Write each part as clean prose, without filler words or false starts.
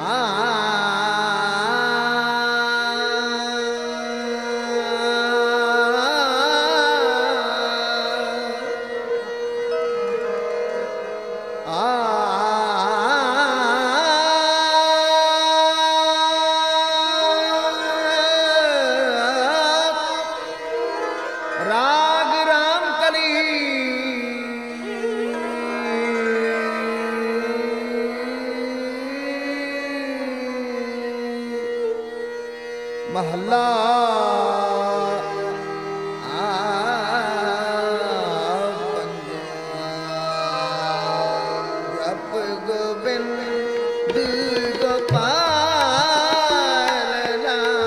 ਰਾਗ ਰਾਮ ਕਲੀ ਮਹੱਲਾ ਜਪ ਗੋਬਿੰਦ ਗੋਪਾਲ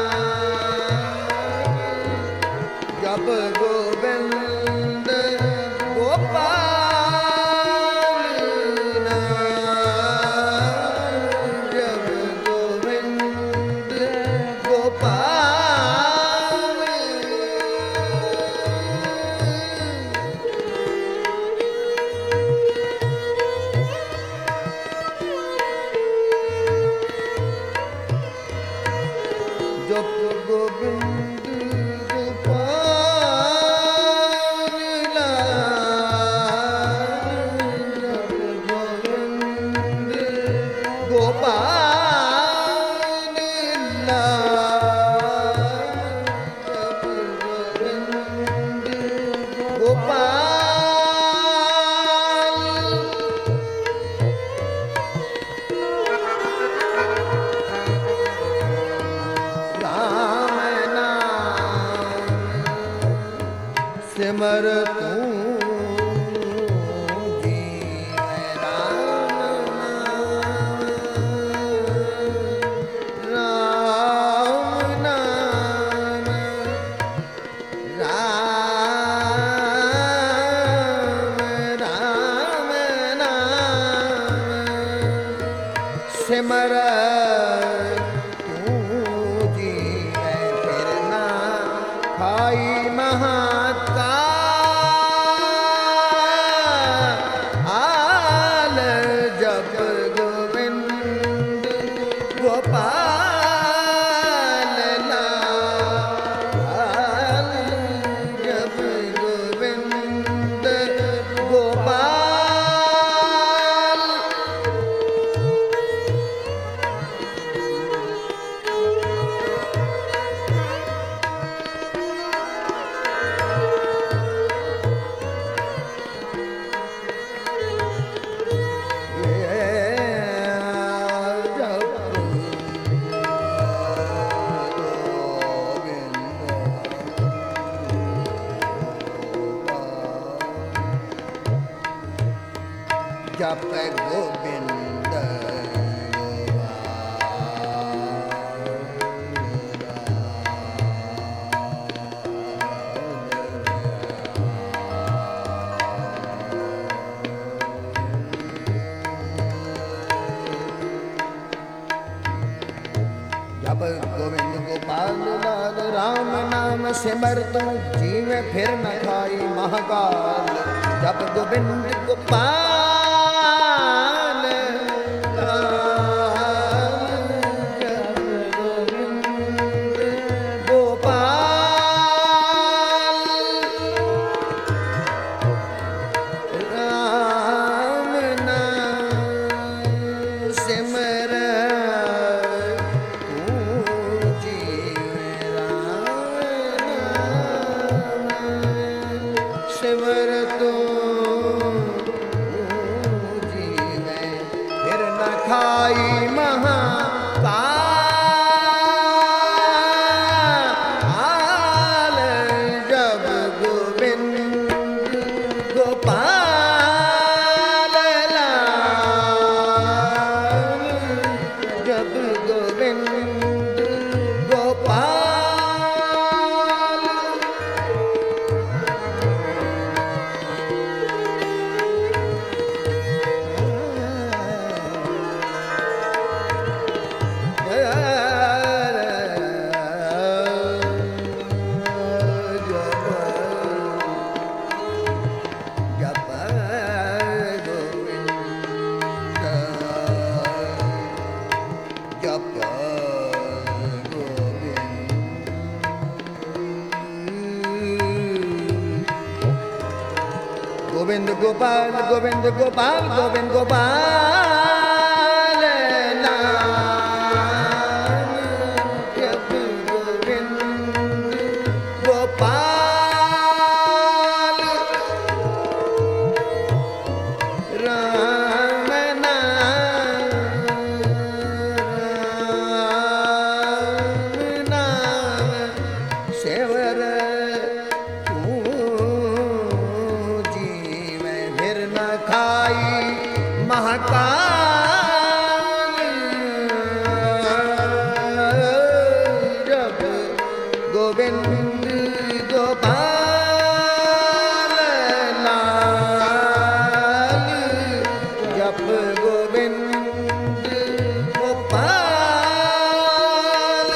ਜਪ ਗੋਬਿੰਦ ਗੋਪਾਲ ਜਪ ਗੋਬਿੰਦ ਗੋਪਾਲ ਜਪ ਗੋਬਿੰਦ ਸਿਮਰ ਤੂੰ ਜੀਵੈ ਰਾਮ ਨਾਮ ਰਾਮ ਨਾਮ ਸਿਮਰ ਤੂੰ ਜੀਵੈ ਫਿਰ ਨਾ ਖਾਈ ਮਹਾਕਾਲ ਜਪ ਗੋਬਿੰਦ ਗੋਪਾਲ ਲਾਲ ਜਪ ਗੋਬਿੰਦ ਗੋਪਾਲ ਜਪ ਗੋਬਿੰਦ ਜਪ ਗੋਬਿੰਦ ਗੋਪਾਲ ਲਾਲ ਰਾਮ ਨਾਮ ਸਿਮਰ ਤੂੰ ਜੀਵੇਂ ਫਿਰ ਨ ਖਾਈ ਮਹਾਕਾਲ ਜਪ ਗੋਬਿੰਦ ਗੋਪਾਲ ਲਾਲ ਜਪ ਗੋਬਿੰਦ ਗੋਪਾਲ ਰਾਮ ਨਾਮ ਸਿਮਰ ਸਿਮਰ ਤੂੰ ਜੀਵੈ ਫਿਰ ਨ ਖਾਈ ਮਹਾਕਾਲ ਜਪ ਗੋਬਿੰਦ ਗੋਪਾਲ ਲਾਲ ਜਪ ਗੋਬਿੰਦ ਗੋਪਾਲ जप गोविंद गोपाल गोविंद गोपाल गोविंद गोपाल नाम जप गोविंद गोपाल राम नाम सेवर महाकाल जप गोविंद गोपाल लाल जप गोविंद गोपाल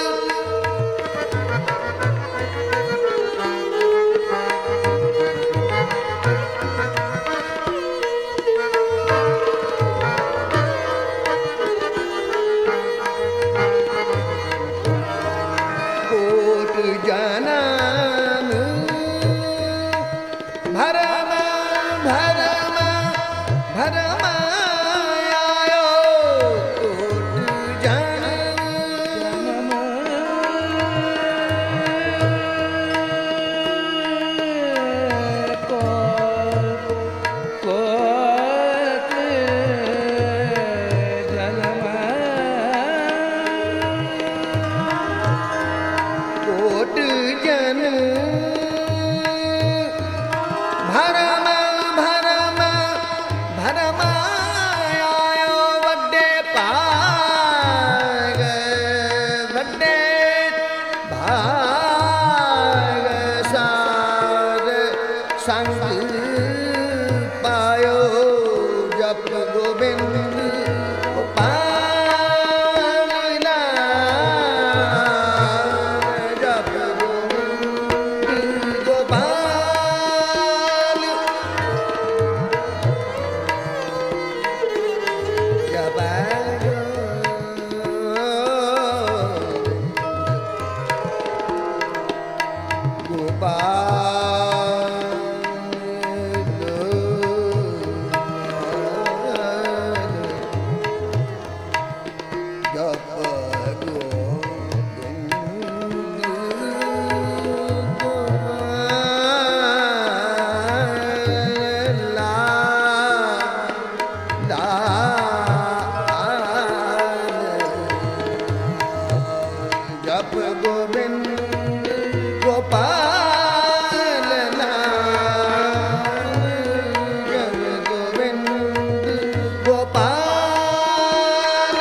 जनम भरम भरम भरम आयो कोट जनम कोट जनम भरम भरम भरम आयो वड्डे भाग वड्डे भाग साध संग पायो जप गोविंद जप गोविंद गोपाल नाम जप गोविंद गोपाल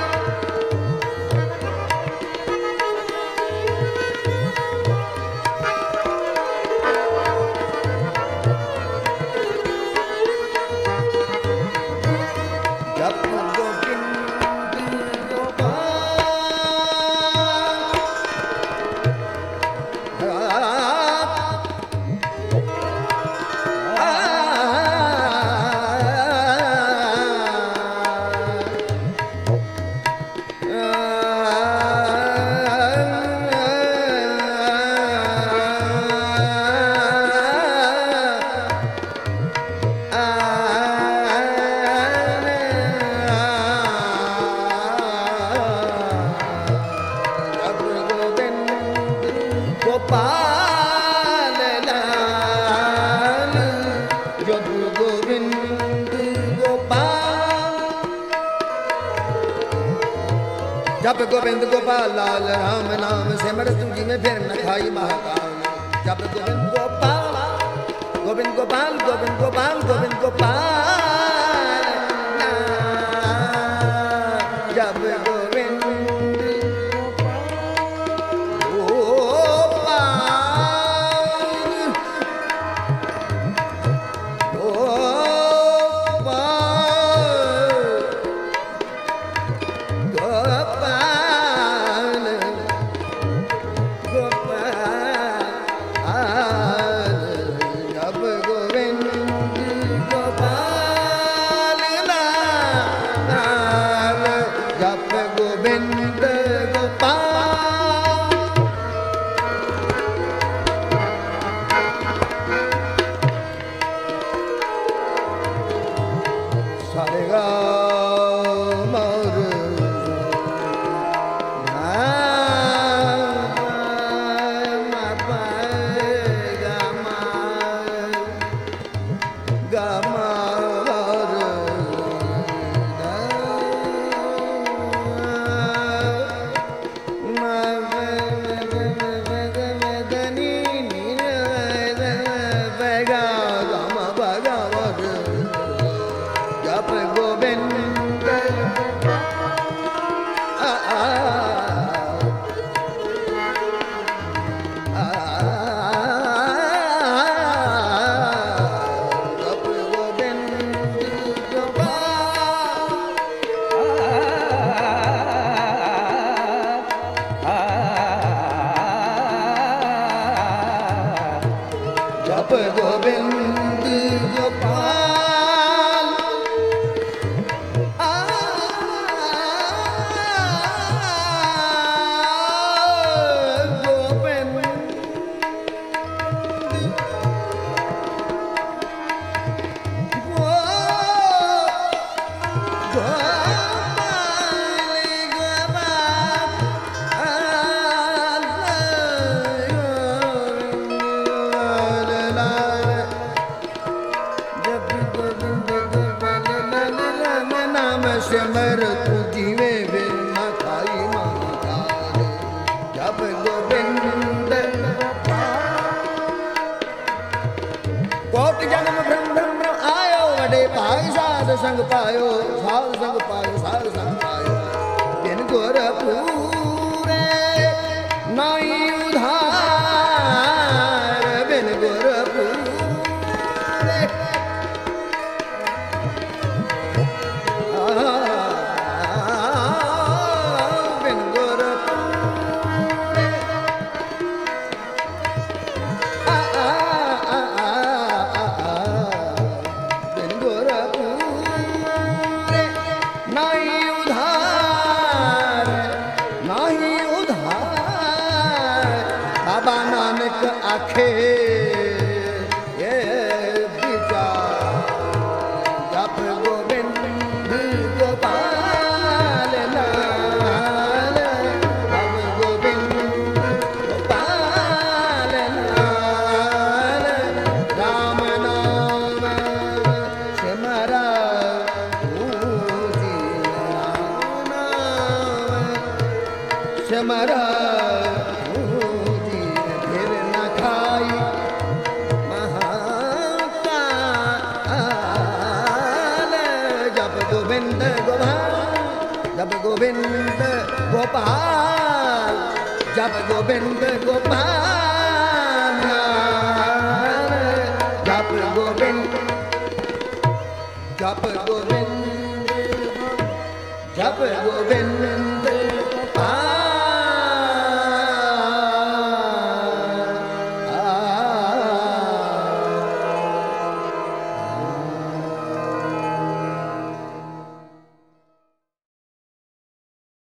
जप गोविंद गोपाल लाल जप गोविंद गोपाल जप गोविंद गोपाल लाल राम नाम सिमर तुझी में फिर न खाई महाकाल जप गोविंद गोपाल गोविंद गोपाल गोविंद गोपाल गोविंद गोपाल जप गोविंद जप गोविंद गोपाल गोविंद गोपाल सारे गा सिमर तू जीवे बिन न खाई महाकाल जप गोविंद कोटि जन्म ब्रह्म ब्रह्म आयो वडे भाग साध संग पायो साध संग पायो साध संग पायो बिन गुर पूरे नाई उधार बिन गुर आखे ये विचार जप गोविंद गोपाल लाल जप गोविंद गोपाल लाल राम नाम सिमरा सिमरा जब गोविंद गोपाल जब गोविंद गोपाल जब गोविंद जब गोविंद जब गोविंद